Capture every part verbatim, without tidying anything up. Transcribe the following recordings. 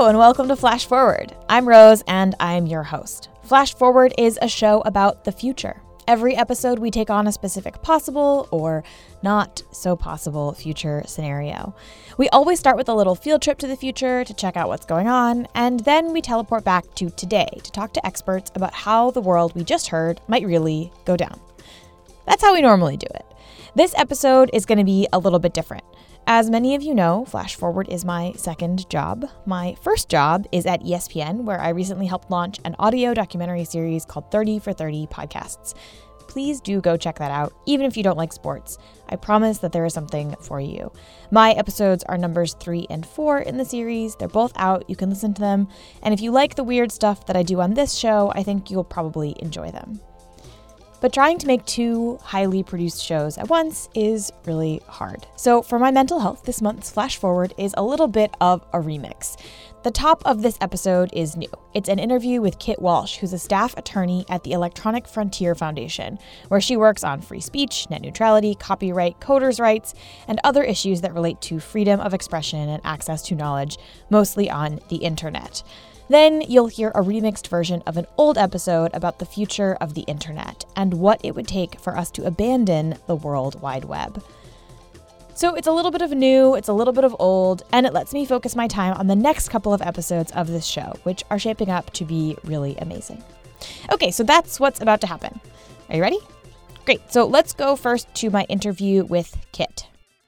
Hello and welcome to Flash Forward. I'm Rose and I'm your host. Flash Forward is a show about the future. Every episode we take on a specific possible or not so possible future scenario. We always start with a little field trip to the future to check out what's going on, and then we teleport back to today to talk to experts about how the world we just heard might really go down. That's how we normally do it. This episode is going to be a little bit different. As many of you know, Flash Forward is my second job. My first job is at E S P N, where I recently helped launch an audio documentary series called thirty for thirty Podcasts. Please do go check that out, even if you don't like sports. I promise that there is something for you. My episodes are numbers three and four in the series. They're both out. You can listen to them. And if you like the weird stuff that I do on this show, I think you'll probably enjoy them. But trying to make two highly produced shows at once is really hard. So for my mental health, this month's Flash Forward is a little bit of a remix. The top of this episode is new. It's an interview with Kit Walsh, who's a staff attorney at the Electronic Frontier Foundation, where she works on free speech, net neutrality, copyright, coders' rights, and other issues that relate to freedom of expression and access to knowledge, mostly on the internet. Then you'll hear a remixed version of an old episode about the future of the internet and what it would take for us to abandon the World Wide Web. So it's a little bit of new, it's a little bit of old, and it lets me focus my time on the next couple of episodes of this show, which are shaping up to be really amazing. Okay, so that's what's about to happen. Are you ready? Great, so let's go first to my interview with Kit.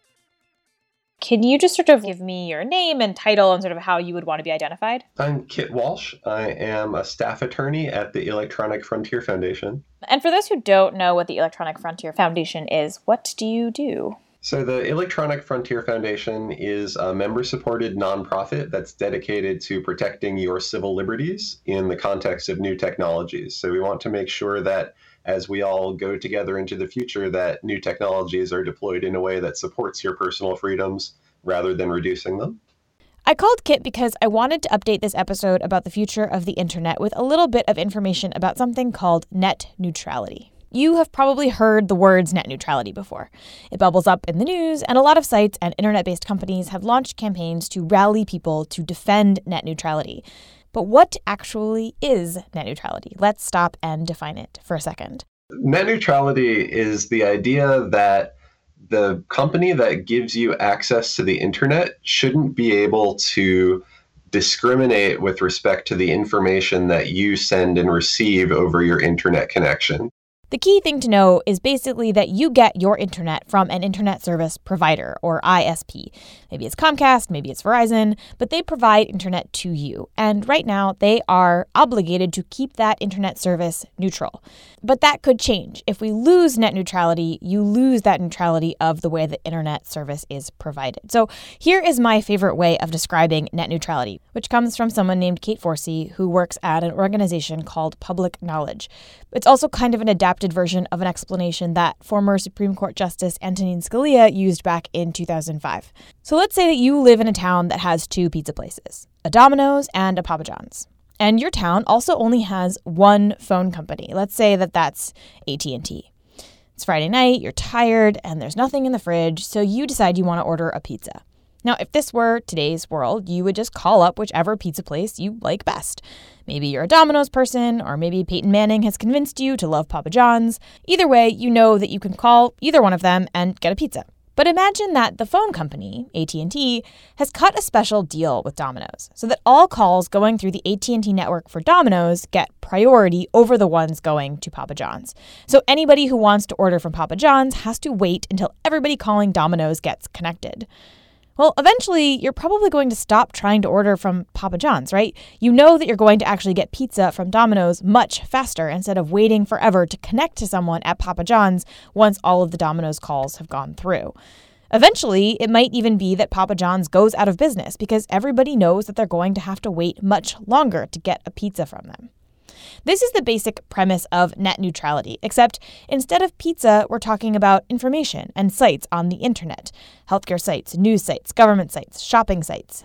Can you just sort of give me your name and title and sort of how you would want to be identified? I'm Kit Walsh. I am a staff attorney at the Electronic Frontier Foundation. And for those who don't know what the Electronic Frontier Foundation is, what do you do? So the Electronic Frontier Foundation is a member-supported nonprofit that's dedicated to protecting your civil liberties in the context of new technologies. So we want to make sure that as we all go together into the future, that new technologies are deployed in a way that supports your personal freedoms rather than reducing them. I called Kit because I wanted to update this episode about the future of the internet with a little bit of information about something called net neutrality. You have probably heard the words net neutrality before. It bubbles up in the news, and a lot of sites and internet-based companies have launched campaigns to rally people to defend net neutrality. But what actually is net neutrality? Let's stop and define it for a second. Net neutrality is the idea that the company that gives you access to the internet shouldn't be able to discriminate with respect to the information that you send and receive over your internet connection. The key thing to know is basically that you get your internet from an internet service provider, or I S P. Maybe it's Comcast, maybe it's Verizon, but they provide internet to you. And right now, they are obligated to keep that internet service neutral. But that could change. If we lose net neutrality, you lose that neutrality of the way the internet service is provided. So here is my favorite way of describing net neutrality, which comes from someone named Kate Forsey, who works at an organization called Public Knowledge. It's also kind of an adapted version of an explanation that former Supreme Court Justice Antonin Scalia used back in two thousand five. So let's say that you live in a town that has two pizza places, a Domino's and a Papa John's. And your town also only has one phone company. Let's say that that's A T and T. It's Friday night, you're tired, and there's nothing in the fridge, so you decide you want to order a pizza. Now, if this were today's world, you would just call up whichever pizza place you like best. Maybe you're a Domino's person, or maybe Peyton Manning has convinced you to love Papa John's. Either way, you know that you can call either one of them and get a pizza. But imagine that the phone company, A T and T, has cut a special deal with Domino's so that all calls going through the A T and T network for Domino's get priority over the ones going to Papa John's. So anybody who wants to order from Papa John's has to wait until everybody calling Domino's gets connected. Well, eventually, you're probably going to stop trying to order from Papa John's, right? You know that you're going to actually get pizza from Domino's much faster instead of waiting forever to connect to someone at Papa John's once all of the Domino's calls have gone through. Eventually, it might even be that Papa John's goes out of business because everybody knows that they're going to have to wait much longer to get a pizza from them. This is the basic premise of net neutrality, except instead of pizza, we're talking about information and sites on the internet, healthcare sites, news sites, government sites, shopping sites.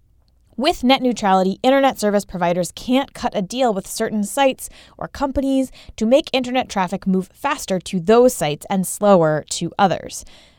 With net neutrality, internet service providers can't cut a deal with certain sites or companies to make internet traffic move faster to those sites and slower to others.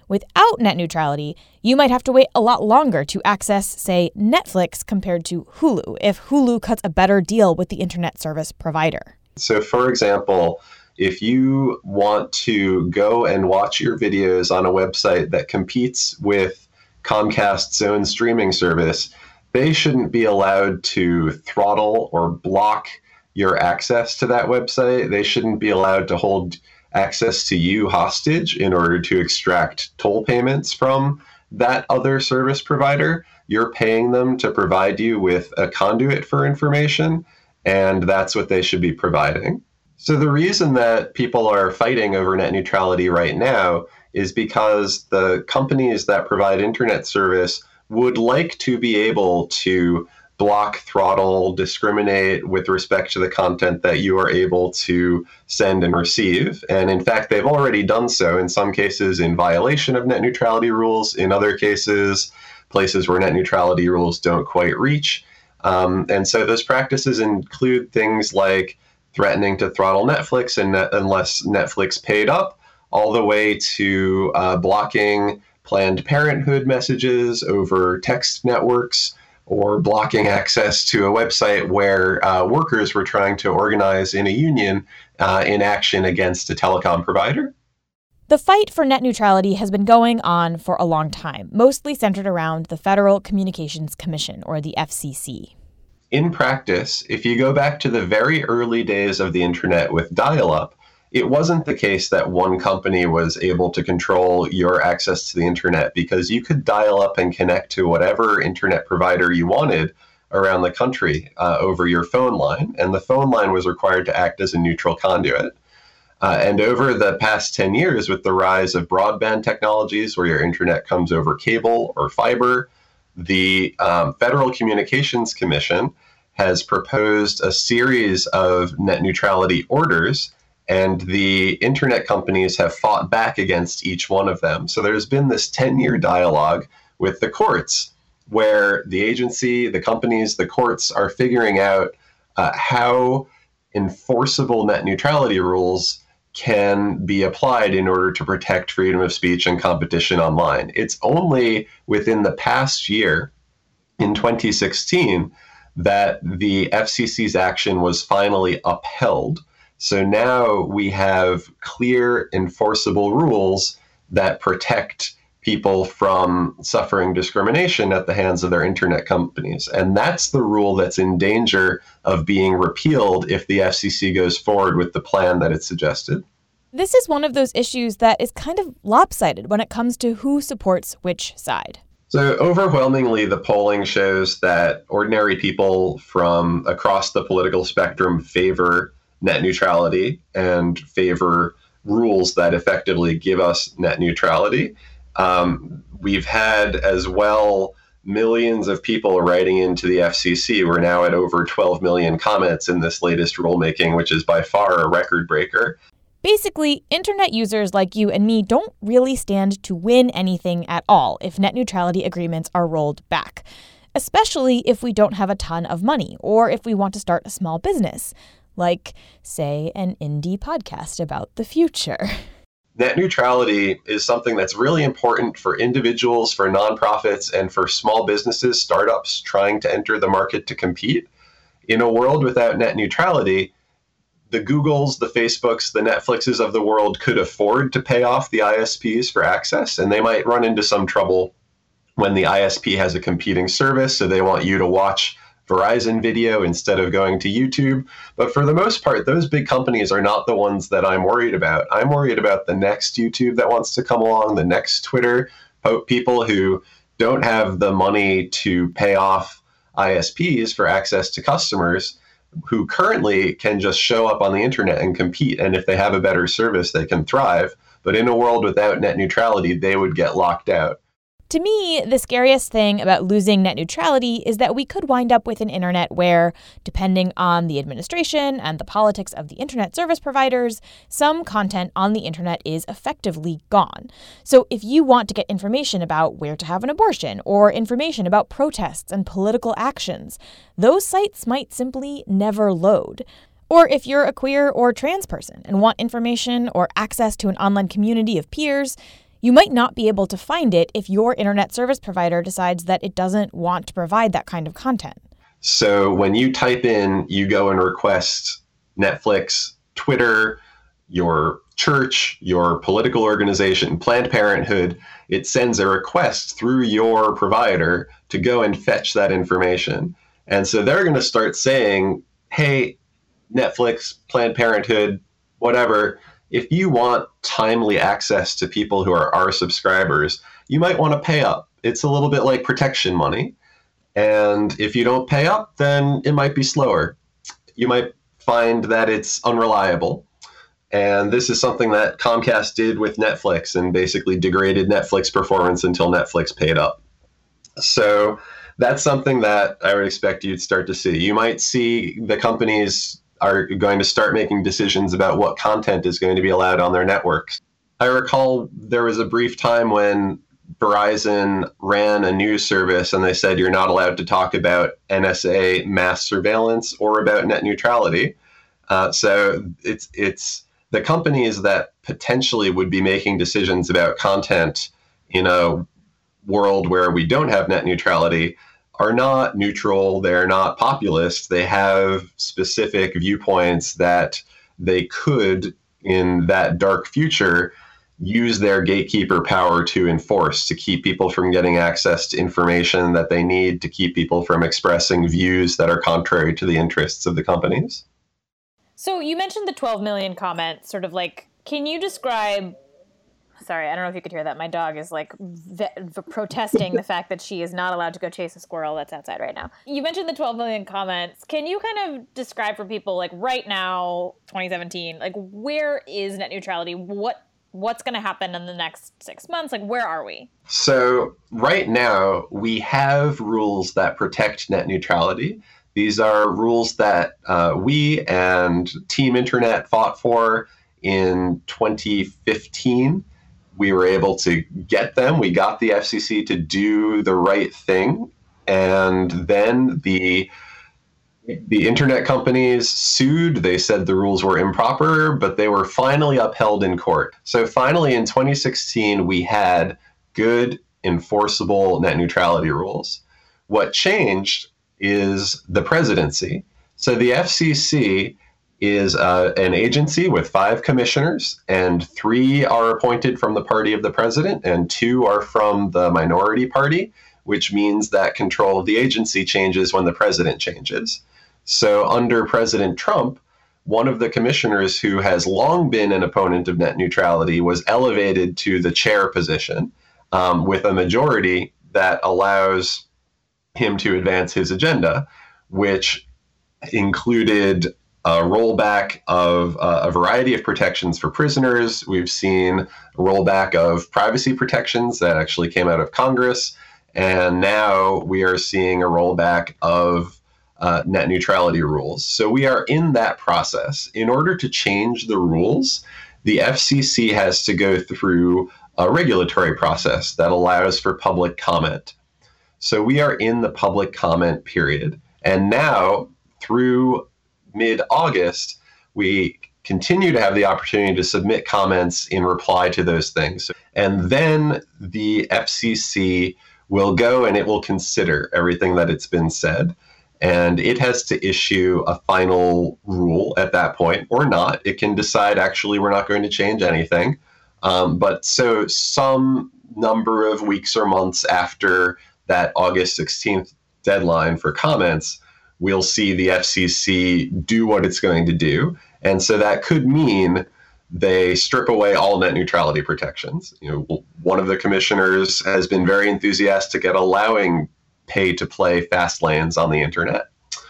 Without net neutrality, you might have to wait a lot longer to access, say, Netflix compared to Hulu, if Hulu cuts a better deal with the internet service provider. So, for example, if you want to go and watch your videos on a website that competes with Comcast's own streaming service, they shouldn't be allowed to throttle or block your access to that website. They shouldn't be allowed to hold access to you hostage in order to extract toll payments from that other service provider. You're paying them to provide you with a conduit for information, and that's what they should be providing. So the reason that people are fighting over net neutrality right now is because the companies that provide internet service would like to be able to block, throttle, discriminate with respect to the content that you are able to send and receive. And in fact, they've already done so in some cases in violation of net neutrality rules, in other cases, places where net neutrality rules don't quite reach. Um, and so those practices include things like threatening to throttle Netflix and net, unless Netflix paid up, all the way to uh, blocking Planned Parenthood messages over text networks, or blocking access to a website where uh, workers were trying to organize in a union uh, in action against a telecom provider. The fight for net neutrality has been going on for a long time, mostly centered around the Federal Communications Commission, or the F C C. In practice, if you go back to the very early days of the internet with dial-up, it wasn't the case that one company was able to control your access to the internet, because you could dial up and connect to whatever internet provider you wanted around the country uh, over your phone line, and the phone line was required to act as a neutral conduit. Uh, and over the past ten years, with the rise of broadband technologies where your internet comes over cable or fiber, the um, Federal Communications Commission has proposed a series of net neutrality orders, and the internet companies have fought back against each one of them. So there's been this ten-year dialogue with the courts where the agency, the companies, the courts are figuring out uh, how enforceable net neutrality rules can be applied in order to protect freedom of speech and competition online. It's only within the past year, in twenty sixteen, that the F C C's action was finally upheld. So now we have clear, enforceable rules that protect people from suffering discrimination at the hands of their internet companies. And that's the rule that's in danger of being repealed if the F C C goes forward with the plan that it suggested. This is one of those issues that is kind of lopsided when it comes to who supports which side. So overwhelmingly, the polling shows that ordinary people from across the political spectrum favor net neutrality and favor rules that effectively give us net neutrality. Um, we've had as well millions of people writing into the F C C. We're now at over twelve million comments in this latest rulemaking, which is by far a record breaker. Basically, internet users like you and me don't really stand to win anything at all if net neutrality agreements are rolled back, especially if we don't have a ton of money or if we want to start a small business, like, say, an indie podcast about the future. Net neutrality is something that's really important for individuals, for nonprofits, and for small businesses, startups trying to enter the market to compete. In a world without net neutrality, the Googles, the Facebooks, the Netflixes of the world could afford to pay off the I S Ps for access, and they might run into some trouble when the I S P has a competing service, so they want you to watch Verizon video instead of going to YouTube. But for the most part, those big companies are not the ones that I'm worried about. I'm worried about the next YouTube that wants to come along, the next Twitter, people who don't have the money to pay off I S Ps for access to customers, who currently can just show up on the internet and compete. And if they have a better service, they can thrive. But in a world without net neutrality, they would get locked out. To me, the scariest thing about losing net neutrality is that we could wind up with an internet where, depending on the administration and the politics of the internet service providers, some content on the internet is effectively gone. So if you want to get information about where to have an abortion or information about protests and political actions, those sites might simply never load. Or if you're a queer or trans person and want information or access to an online community of peers, You might not be able to find it if your internet service provider decides that it doesn't want to provide that kind of content. So when you type in, you go and request Netflix, Twitter, your church, your political organization, Planned Parenthood, it sends a request through your provider to go and fetch that information. And so they're going to start saying, hey, Netflix, Planned Parenthood, whatever, if you want timely access to people who are our subscribers, you might want to pay up. It's a little bit like protection money. And if you don't pay up, then it might be slower. You might find that it's unreliable. And this is something that Comcast did with Netflix and basically degraded Netflix performance until Netflix paid up. So that's something that I would expect you'd start to see. You might see the companies are going to start making decisions about what content is going to be allowed on their networks. I recall there was a brief time when Verizon ran a news service and they said you're not allowed to talk about N S A mass surveillance or about net neutrality. Uh, so it's it's the companies that potentially would be making decisions about content in a world where we don't have net neutrality are not neutral, they're not populist, they have specific viewpoints that they could, in that dark future, use their gatekeeper power to enforce, to keep people from getting access to information that they need, to keep people from expressing views that are contrary to the interests of the companies. So you mentioned the twelve million comments, sort of like, can you describe, sorry, I don't know if you could hear that. My dog is like v- v- protesting the fact that she is not allowed to go chase a squirrel that's outside right now. You mentioned the twelve million comments. Can you kind of describe for people, like right now, twenty seventeen, like where is net neutrality? What What's going to happen in the next six months? Like, where are we? So right now, we have rules that protect net neutrality. These are rules that uh, we and Team Internet fought for in twenty fifteen. We were able to get them. We got the F C C to do the right thing. And then the The internet companies sued. They said the rules were improper, but they were finally upheld in court. So finally, in twenty sixteen, we had good, enforceable net neutrality rules. What changed is the presidency. So the F C C is uh, an agency with five commissioners, and three are appointed from the party of the president, and two are from the minority party, which means that control of the agency changes when the president changes. So under President Trump, one of the commissioners who has long been an opponent of net neutrality was elevated to the chair position um, with a majority that allows him to advance his agenda, which included a rollback of uh, a variety of protections for prisoners. We've seen a rollback of privacy protections that actually came out of Congress. And now we are seeing a rollback of Uh, net neutrality rules. So we are in that process. In order to change the rules, the F C C has to go through a regulatory process that allows for public comment. So we are in the public comment period. And now, through mid-August, we continue to have the opportunity to submit comments in reply to those things. And then the F C C will go and it will consider everything that it's been said. And it has to issue a final rule at that point, or not. It can decide, actually, we're not going to change anything. Um, but so some number of weeks or months after that August sixteenth deadline for comments, we'll see the F C C do what it's going to do. And so that could mean they strip away all net neutrality protections. You know, one of the commissioners has been very enthusiastic at allowing pay-to-play fast lanes on the internet.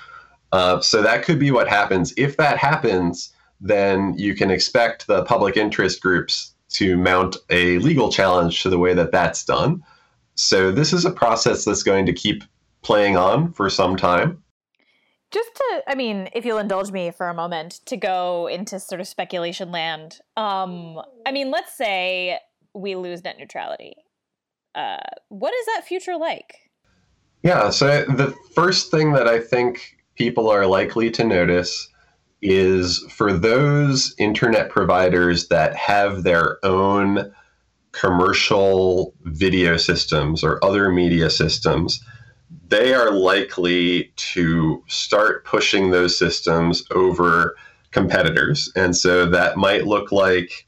Uh, so that could be what happens. If that happens, then you can expect the public interest groups to mount a legal challenge to the way that that's done. So this is a process that's going to keep playing on for some time. Just to, I mean, if you'll indulge me for a moment, to go into sort of speculation land. Um, I mean, let's say we lose net neutrality. Uh, what is that future like? Yeah, so the first thing that I think people are likely to notice is for those internet providers that have their own commercial video systems or other media systems, they are likely to start pushing those systems over competitors. And so that might look like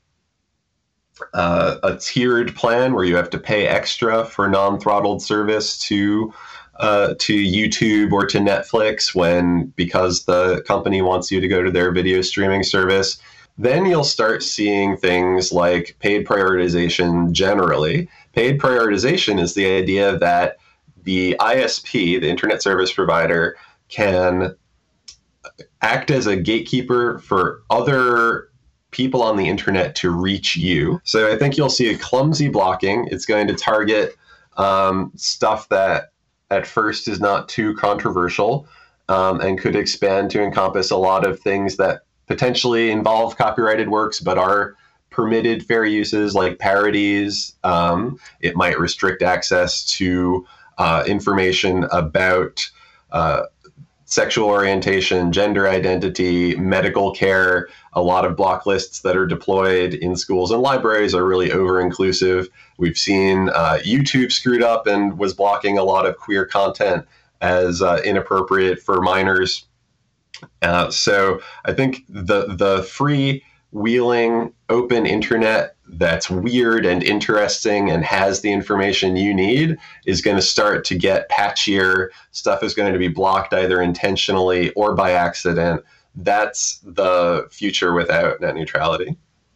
uh, a tiered plan where you have to pay extra for non-throttled service to uh, to YouTube or to Netflix when because the company wants you to go to their video streaming service. Then you'll start seeing things like paid prioritization generally. Paid prioritization is the idea that the I S P, the internet service provider, can act as a gatekeeper for other people on the internet to reach you. So I think you'll see a clumsy blocking. It's going to target um, stuff that at first is not too controversial um, and could expand to encompass a lot of things that potentially involve copyrighted works but are permitted fair uses like parodies. Um, it might restrict access to uh, information about uh, sexual orientation, gender identity, medical care. A lot of block lists that are deployed in schools and libraries are really over-inclusive. We've seen uh, YouTube screwed up and was blocking a lot of queer content as uh, inappropriate for minors. Uh, so I think the the free-wheeling open internet that's weird and interesting and has the information you need is going to start to get patchier. Stuff is going to be blocked either intentionally or by accident. That's the future without net neutrality.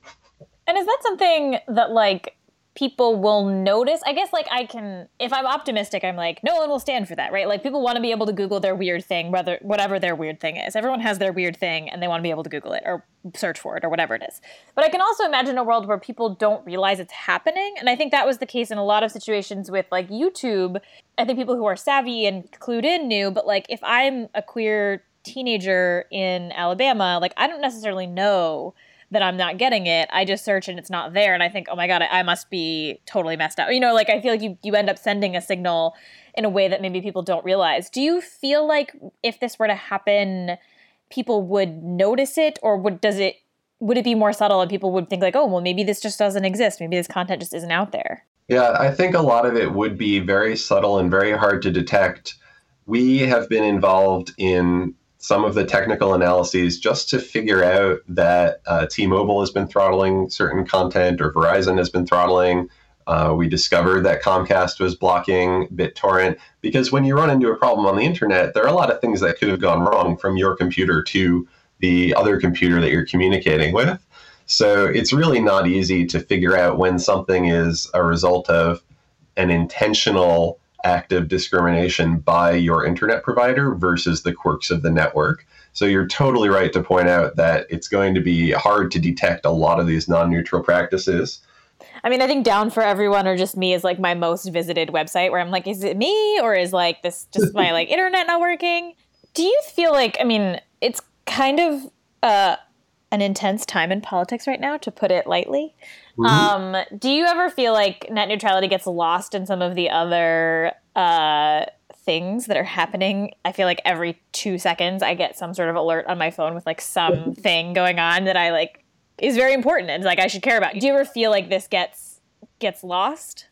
And is that something that, like, people will notice? I guess, like, I can, if I'm optimistic, I'm like, no one will stand for that, right? Like, people want to be able to Google their weird thing, whether whatever their weird thing is. Everyone has their weird thing, and they want to be able to Google it or search for it or whatever it is. But I can also imagine a world where people don't realize it's happening, and I think that was the case in a lot of situations with, like, YouTube. I think people who are savvy and clued in knew, but, like, if I'm a queer teenager in Alabama, like, I don't necessarily know that I'm not getting it. I just search and it's not there. And I think, oh my God, I, I must be totally messed up. You know, like, I feel like you, you end up sending a signal in a way that maybe people don't realize. Do you feel like if this were to happen, people would notice it, or would, does it, would it be more subtle and people would think like, oh, well, maybe this just doesn't exist. Maybe this content just isn't out there. Yeah, I think a lot of it would be very subtle and very hard to detect. We have been involved in some of the technical analyses just to figure out that uh, T-Mobile has been throttling certain content or Verizon has been throttling. Uh, we discovered that Comcast was blocking BitTorrent, because when you run into a problem on the internet, there are a lot of things that could have gone wrong from your computer to the other computer that you're communicating with. So it's really not easy to figure out when something is a result of an intentional act of discrimination by your internet provider versus the quirks of the network. So you're totally right to point out that it's going to be hard to detect a lot of these non-neutral practices. I mean, I think Down for Everyone or Just Me is like my most visited website where I'm like, is it me, or is like this just my like internet not working? Do you feel like, I mean, it's kind of uh, an intense time in politics right now, to put it lightly. Mm-hmm. Um, do you ever feel like net neutrality gets lost in some of the other uh, things that are happening? I feel like every two seconds I get some sort of alert on my phone with like something going on that I like is very important and like I should care about. Do you ever feel like this gets gets lost?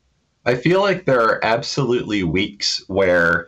I feel like there are absolutely weeks where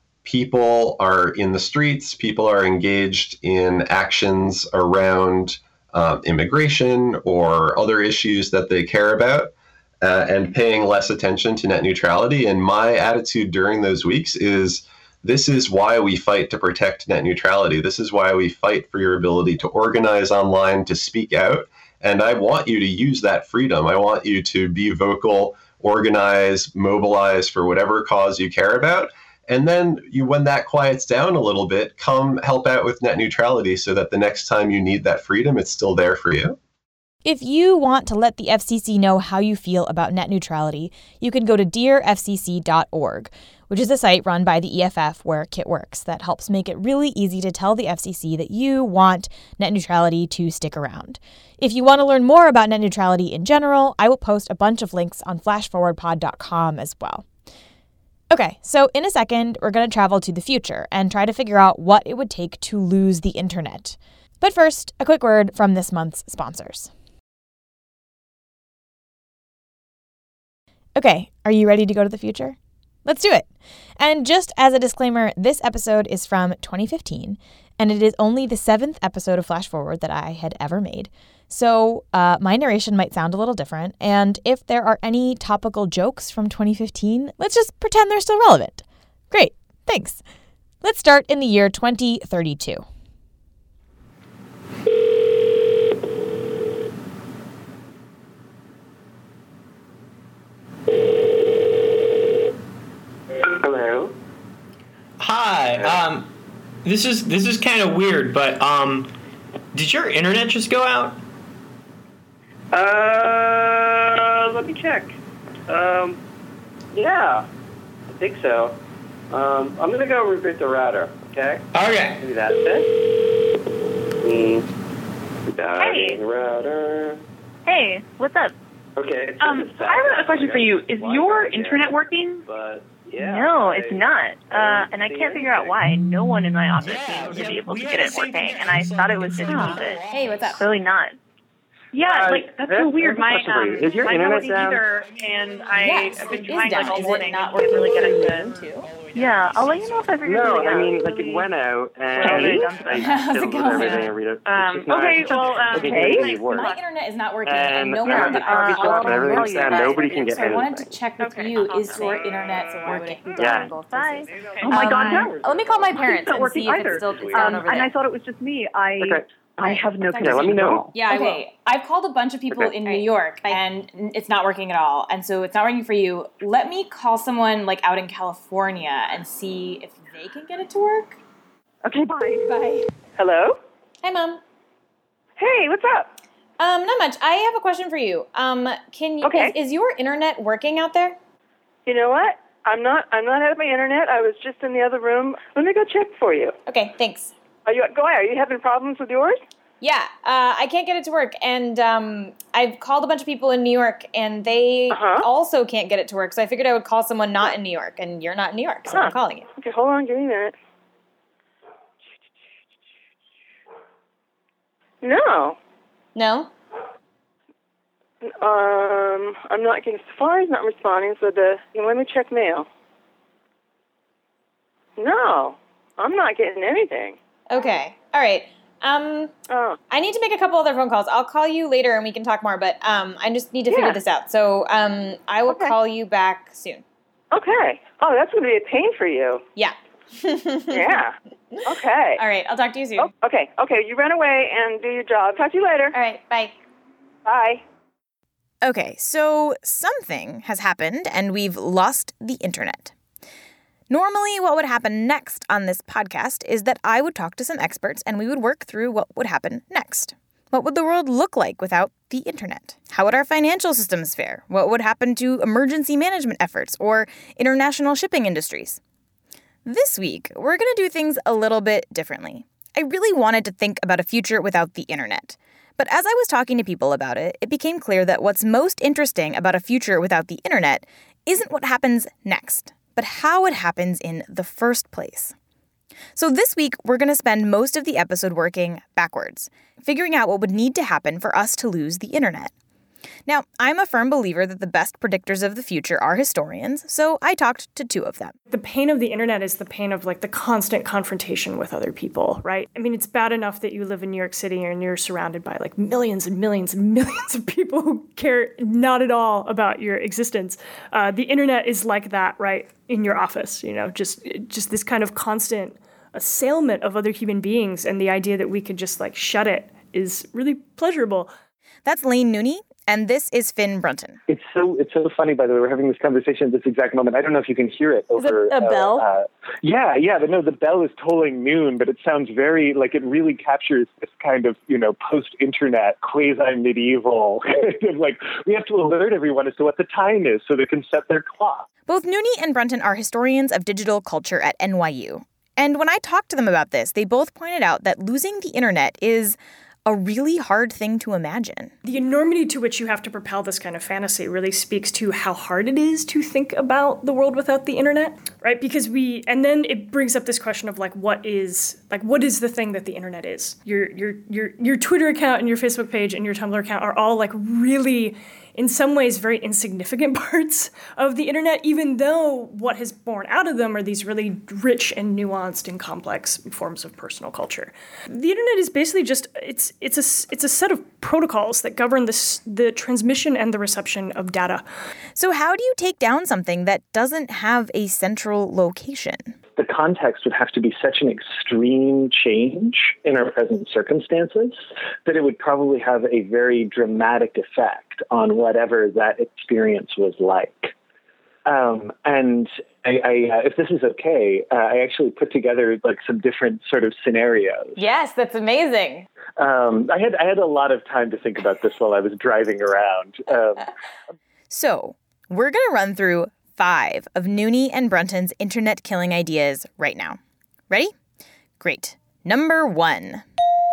people are in the streets, people are engaged in actions around um, immigration or other issues that they care about, uh, and paying less attention to net neutrality. And my attitude during those weeks is, this is why we fight to protect net neutrality. This is why we fight for your ability to organize online, to speak out. And I want you to use that freedom. I want you to be vocal, organize, mobilize for whatever cause you care about. And then you, when that quiets down a little bit, come help out with net neutrality so that the next time you need that freedom, it's still there for you. If you want to let the F C C know how you feel about net neutrality, you can go to dear f c c dot org, which is a site run by the E F F where Kit works that helps make it really easy to tell the F C C that you want net neutrality to stick around. If you want to learn more about net neutrality in general, I will post a bunch of links on flash forward pod dot com as well. Okay, so in a second, we're going to travel to the future and try to figure out what it would take to lose the internet. But first, a quick word from this month's sponsors. Okay, are you ready to go to the future? Let's do it. And just as a disclaimer, this episode is from twenty fifteen, and it is only the seventh episode of Flash Forward that I had ever made. So uh, my narration might sound a little different, and if there are any topical jokes from twenty fifteen, let's just pretend they're still relevant. Great, thanks. Let's start in the year twenty thirty-two. Hello. Hi. Um, this is this is kind of weird, but um, did your internet just go out? Uh, let me check. Um, yeah, I think so. Um, I'm gonna go reboot the router. Okay. Okay. Maybe that's it. Mm. Hey. The router. Hey, what's up? Okay. It's Um, it's I have a question I for you. got Is Wi-Fi your here, internet working? But yeah. No, I- it's not. I Uh, don't and I see can't figure out anything. why. No one in my office Yeah, seems to yeah, be able we to had get the it same working, thing and I happen, thought so it was it's just not. it. Hey, what's up? Clearly not. Yeah, Uh, like that's that's- so weird. that's a My question for you. um, Is your my internet phone down? either, and I Yes, have been it is trying down. like all Is morning. it not and can't really get it working to. too? Yeah, I'll let you know if I figure No, something out. I mean, like Really- it went out and Hey. I How's it filled with going? everything and read it. It's Um, just not- okay, well, um, okay, hey. maybe it works. My internet is not working, And and no yeah, one the that coffee I shop called and everything will said get it. nobody can get So I wanted to anything. check with Okay, you, awesome. is your internet working? Yeah. Both Bye. places. Oh my God, Um, no. Let me call my It's parents not and working see if either. it's still it's Um, down over and there. I thought it was just me. I Okay. I have no Yeah, connection. let me know. at all. Yeah, okay. I've called a bunch of people Okay. in New York, and it's not working at all. And so it's not working for you. Let me call someone like out in California and see if they can get it to work. Okay, bye. Bye. Hello? Hi, Mom. Hey, what's up? Um, not much. I have a question for you. Um, can you? Okay. Is, is your internet working out there? You know what? I'm not I'm not at my internet. I was just in the other room. Let me go check for you. Okay, thanks. Are you go ahead. Are you having problems with yours? Yeah, uh, I can't get it to work, and um, I've called a bunch of people in New York, and they Uh-huh. also can't get it to work. So I figured I would call someone not in New York, and you're not in New York, so Huh. I'm calling you. Okay, hold on, give me a minute. No. No? Um I'm not getting Safari's not responding, so the let me check mail. No. I'm not getting anything. Okay. All right. Um, Oh. I need to make a couple other phone calls. I'll call you later, and we can talk more. But um, I just need to Yeah. figure this out. So um, I will Okay. call you back soon. Okay. Oh, that's gonna be a pain for you. Yeah. Yeah. Okay. All right. I'll talk to you soon. Oh, okay. Okay, you run away and do your job. Talk to you later. All right. Bye. Bye. Okay, so something has happened and we've lost the internet. Normally, what would happen next on this podcast is that I would talk to some experts and we would work through what would happen next. What would the world look like without the internet? How would our financial systems fare? What would happen to emergency management efforts or international shipping industries? This week, we're going to do things a little bit differently. I really wanted to think about a future without the internet. But as I was talking to people about it, it became clear that what's most interesting about a future without the internet isn't what happens next, but how it happens in the first place. So this week, we're going to spend most of the episode working backwards, figuring out what would need to happen for us to lose the internet. Now, I'm a firm believer that the best predictors of the future are historians, so I talked to two of them. The pain of the internet is the pain of like the constant confrontation with other people, right? I mean, it's bad enough that you live in New York City and you're surrounded by like millions and millions and millions of people who care not at all about your existence. Uh, the internet is like that, right? In your office, you know, just just this kind of constant assailment of other human beings, and the idea that we could just like shut it is really pleasurable. That's Lane Nooney, and this is Finn Brunton. It's so it's so funny, by the way. We're having this conversation at this exact moment. I don't know if you can hear it over. Is it a uh, bell? Uh, yeah, yeah. But no, the bell is tolling noon, but it sounds very like it really captures this kind of you know post-internet, quasi-medieval kind of like we have to alert everyone as to what the time is so they can set their clock. Both Nooney and Brunton are historians of digital culture at N Y U. And when I talked to them about this, they both pointed out that losing the internet is a really hard thing to imagine. The enormity to which you have to propel this kind of fantasy really speaks to how hard it is to think about the world without the internet, right? Because we, and then it brings up this question of like, what is, like, what is the thing that the internet is? Your, your, your, your Twitter account and your Facebook page and your Tumblr account are all like really in some ways, very insignificant parts of the internet, even though what has born out of them are these really rich and nuanced and complex forms of personal culture. The internet is basically just, it's it's a, it's a set of protocols that govern this, the transmission and the reception of data. So how do you take down something that doesn't have a central location? The context would have to be such an extreme change in our present circumstances that it would probably have a very dramatic effect on whatever that experience was like. Um, and I, I, uh, if this is okay, uh, I actually put together like some different sort of scenarios. Yes, that's amazing. Um, I had I had a lot of time to think about this while I was driving around. Um, so we're going to run through five of Noonie and Brunton's internet killing ideas right now. Ready? Great. Number one.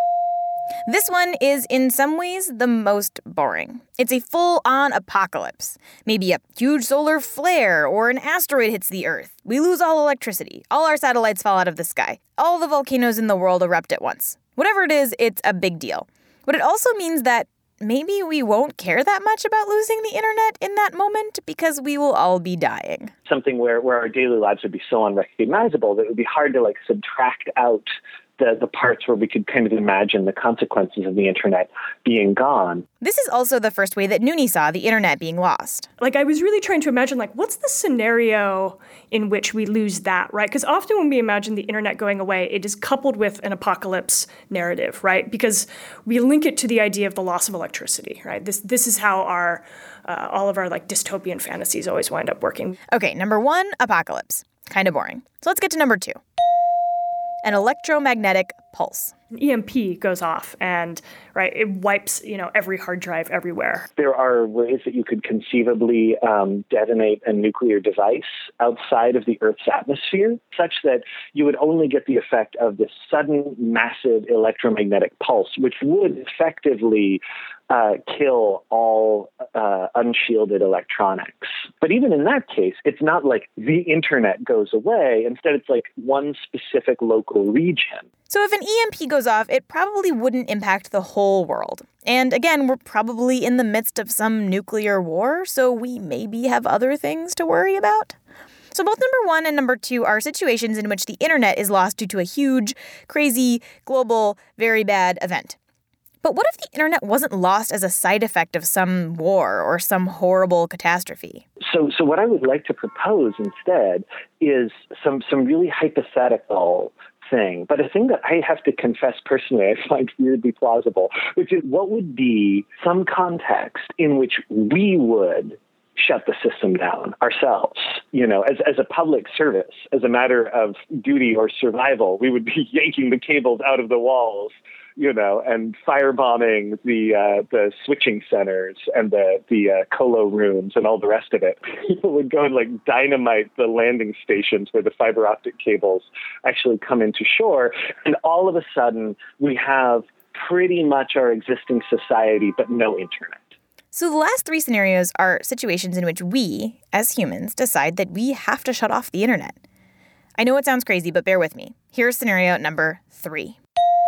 This one is in some ways the most boring. It's a full-on apocalypse. Maybe a huge solar flare or an asteroid hits the Earth. We lose all electricity. All our satellites fall out of the sky. All the volcanoes in the world erupt at once. Whatever it is, it's a big deal. But it also means that maybe we won't care that much about losing the internet in that moment because we will all be dying. Something where, where our daily lives would be so unrecognizable that it would be hard to like subtract out the, the parts where we could kind of imagine the consequences of the internet being gone. This is also the first way that Noonie saw the internet being lost. Like, I was really trying to imagine, like, what's the scenario in which we lose that, right? Because often when we imagine the internet going away, it is coupled with an apocalypse narrative, right? Because we link it to the idea of the loss of electricity, right? This this is how our uh, all of our, like, dystopian fantasies always wind up working. Okay, number one, apocalypse. Kind of boring. So let's get to number two. An electromagnetic pulse. An E M P goes off and, right, it wipes, you know, every hard drive everywhere. There are ways that you could conceivably um, detonate a nuclear device outside of the Earth's atmosphere, such that you would only get the effect of this sudden, massive electromagnetic pulse, which would effectively uh, kill all uh, unshielded electronics. But even in that case, it's not like the internet goes away. Instead, it's like one specific local region. So if an E M P goes off, it probably wouldn't impact the whole world. And again, we're probably in the midst of some nuclear war, so we maybe have other things to worry about. So both number one and number two are situations in which the internet is lost due to a huge, crazy, global, very bad event. But what if the internet wasn't lost as a side effect of some war or some horrible catastrophe? So so what I would like to propose instead is some, some really hypothetical thing, but a thing that I have to confess personally I find weirdly plausible, which is what would be some context in which we would shut the system down ourselves, you know, as, as a public service, as a matter of duty or survival. We would be yanking the cables out of the walls, you know, and firebombing the uh, the switching centers and the the uh, colo rooms and all the rest of it. People would go and like dynamite the landing stations where the fiber optic cables actually come into shore, and all of a sudden we have pretty much our existing society, but no internet. So the last three scenarios are situations in which we, as humans, decide that we have to shut off the internet. I know it sounds crazy, but bear with me. Here's scenario number three.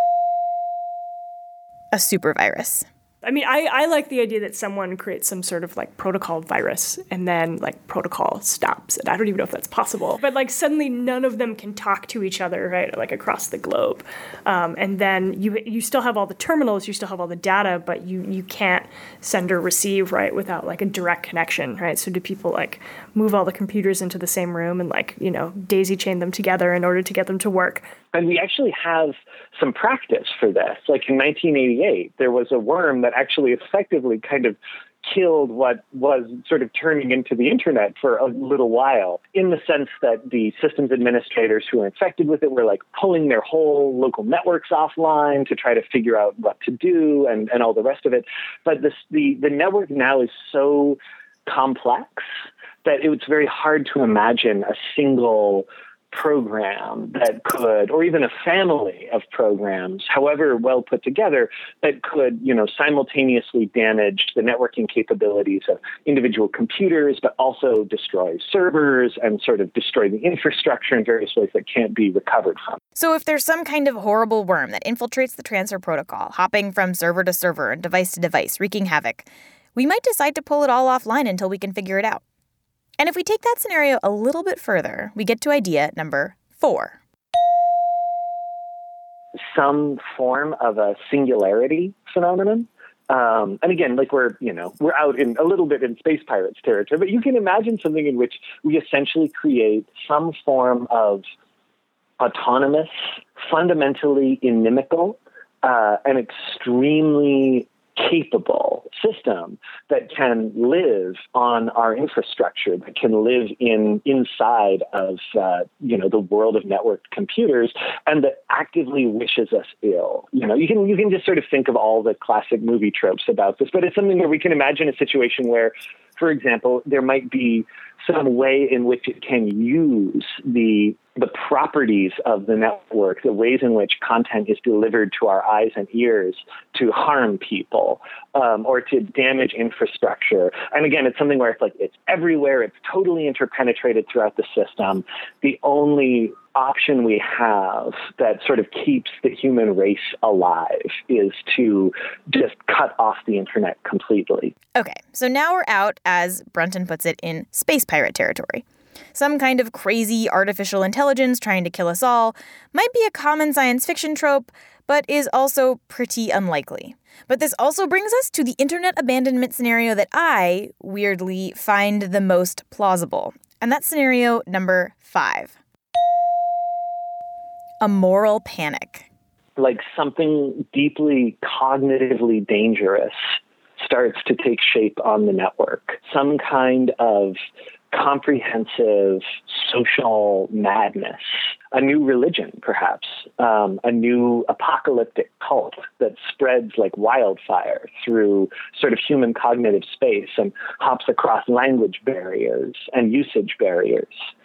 A super virus. I mean, I, I like the idea that someone creates some sort of like protocol virus and then like protocol stops it. I don't even know if that's possible. But like suddenly none of them can talk to each other, right? Like across the globe. Um, and then you you still have all the terminals, you still have all the data, but you, you can't send or receive, right, without like a direct connection, right? So do people like move all the computers into the same room and like, you know, daisy chain them together in order to get them to work? And we actually have some practice for this. Like in nineteen eighty-eight, there was a worm that actually effectively kind of killed what was sort of turning into the internet for a little while, in the sense that the systems administrators who were infected with it were like pulling their whole local networks offline to try to figure out what to do and, and all the rest of it. But this, the, the network now is so complex that it's very hard to imagine a single program that could, or even a family of programs, however well put together, that could, you know, simultaneously damage the networking capabilities of individual computers, but also destroy servers and sort of destroy the infrastructure in various ways that can't be recovered from. So if there's some kind of horrible worm that infiltrates the transfer protocol, hopping from server to server and device to device, wreaking havoc, we might decide to pull it all offline until we can figure it out. And if we take that scenario a little bit further, we get to idea number four. Some form of a singularity phenomenon. Um, and again, like we're, you know, we're out in a little bit in Space Pirates territory, but you can imagine something in which we essentially create some form of autonomous, fundamentally inimical, uh, and extremely capable system that can live on our infrastructure, that can live in inside of uh, you know the world of networked computers, and that actively wishes us ill. You know, you can you can just sort of think of all the classic movie tropes about this, but it's something where we can imagine a situation where, for example, there might be some way in which it can use the the properties of the network, the ways in which content is delivered to our eyes and ears to harm people um, or to damage infrastructure. And again, it's something where it's like it's everywhere. It's totally interpenetrated throughout the system. The only option we have that sort of keeps the human race alive is to just cut off the internet completely. Okay, so now we're out, as Brunton puts it, in space pirate territory. Some kind of crazy artificial intelligence trying to kill us all might be a common science fiction trope, but is also pretty unlikely. But this also brings us to the internet abandonment scenario that I, weirdly, find the most plausible. And that's scenario number five. A moral panic. Like something deeply cognitively dangerous starts to take shape on the network. Some kind of comprehensive social madness, a new religion, perhaps, um, a new apocalyptic cult that spreads like wildfire through sort of human cognitive space and hops across language barriers and usage barriers.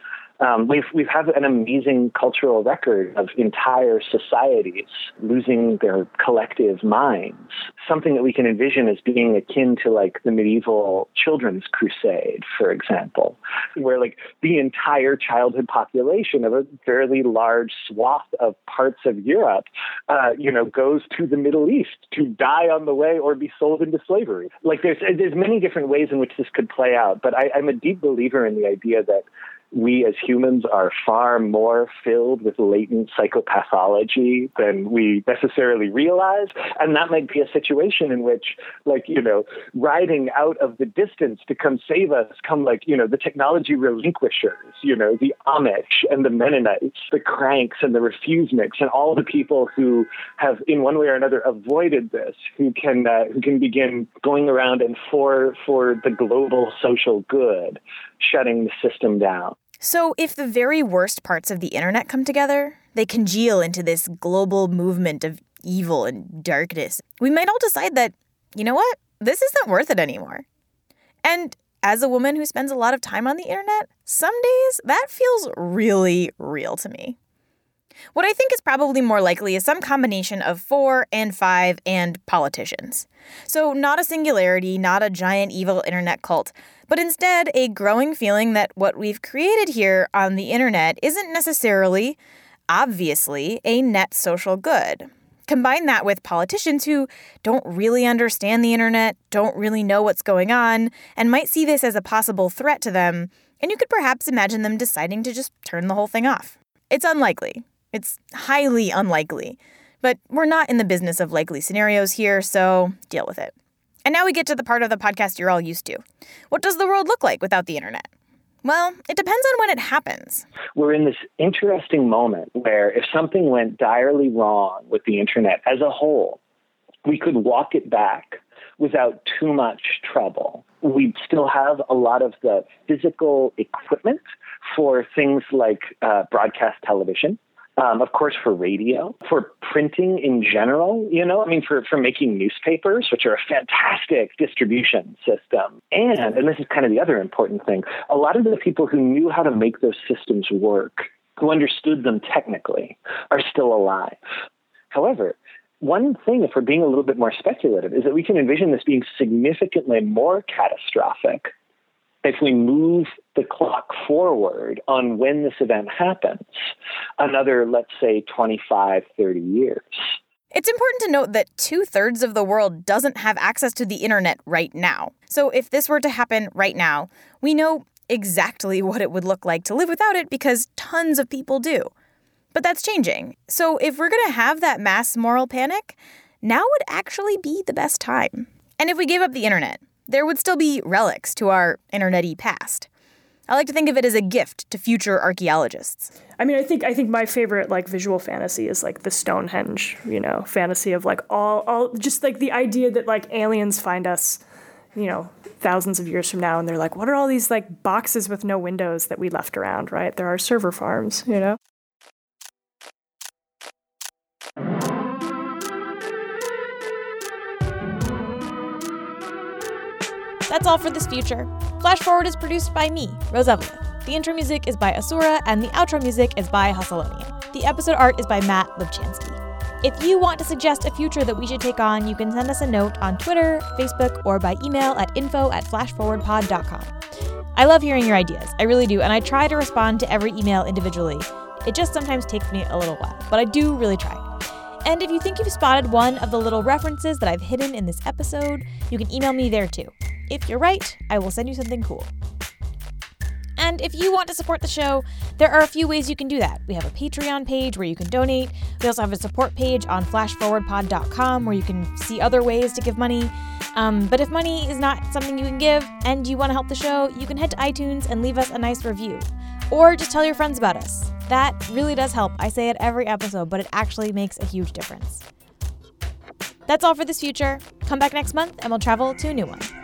Um, we've we've had an amazing cultural record of entire societies losing their collective minds. Something that we can envision as being akin to like the medieval children's crusade, for example, where like the entire childhood population of a fairly large swath of parts of Europe, uh, you know, goes to the Middle East to die on the way or be sold into slavery. Like there's there's many different ways in which this could play out, but I, I'm a deep believer in the idea that we as humans are far more filled with latent psychopathology than we necessarily realize. And that might be a situation in which, like, you know, riding out of the distance to come save us come like, you know, the technology relinquishers, you know, the Amish and the Mennonites, the cranks and the refuseniks and all the people who have in one way or another avoided this, who can uh, who can begin going around and for for the global social good, shutting the system down. So if the very worst parts of the internet come together, they congeal into this global movement of evil and darkness, we might all decide that, you know what, this isn't worth it anymore. And as a woman who spends a lot of time on the internet, some days that feels really real to me. What I think is probably more likely is some combination of four and five and politicians. So not a singularity, not a giant evil internet cult, but instead a growing feeling that what we've created here on the internet isn't necessarily, obviously, a net social good. Combine that with politicians who don't really understand the internet, don't really know what's going on, and might see this as a possible threat to them, and you could perhaps imagine them deciding to just turn the whole thing off. It's unlikely. It's highly unlikely. But we're not in the business of likely scenarios here, so deal with it. And now we get to the part of the podcast you're all used to. What does the world look like without the internet? Well, it depends on when it happens. We're in this interesting moment where if something went direly wrong with the internet as a whole, we could walk it back without too much trouble. We'd still have a lot of the physical equipment for things like uh, broadcast television. Um, of course, for radio, for printing in general, you know, I mean, for, for making newspapers, which are a fantastic distribution system. And, and this is kind of the other important thing, a lot of the people who knew how to make those systems work, who understood them technically, are still alive. However, one thing, if we're being a little bit more speculative, is that we can envision this being significantly more catastrophic if we move the clock forward on when this event happens, another, let's say, twenty-five, thirty years. It's important to note that two-thirds of the world doesn't have access to the internet right now. So if this were to happen right now, we know exactly what it would look like to live without it because tons of people do. But that's changing. So if we're going to have that mass moral panic, now would actually be the best time. And if we gave up the internet, there would still be relics to our internet-y past. I like to think of it as a gift to future archaeologists. I mean, I think I think my favorite like visual fantasy is like the Stonehenge, you know, fantasy of like all all just like the idea that like aliens find us, you know, thousands of years from now and they're like, what are all these like boxes with no windows that we left around, right? There are server farms, you know? That's all for this future. Flash Forward is produced by me, Rose Evelyn. The intro music is by Asura, and the outro music is by Hustlonian. The episode art is by Matt Lubchansky. If you want to suggest a future that we should take on, you can send us a note on Twitter, Facebook, or by email at info at flashforwardpod dot com. I love hearing your ideas, I really do, and I try to respond to every email individually. It just sometimes takes me a little while, but I do really try. And if you think you've spotted one of the little references that I've hidden in this episode, you can email me there too. If you're right, I will send you something cool. And if you want to support the show, there are a few ways you can do that. We have a Patreon page where you can donate. We also have a support page on flash forward pod dot com where you can see other ways to give money. Um, but if money is not something you can give and you want to help the show, you can head to iTunes and leave us a nice review. Or just tell your friends about us. That really does help. I say it every episode, but it actually makes a huge difference. That's all for this future. Come back next month and we'll travel to a new one.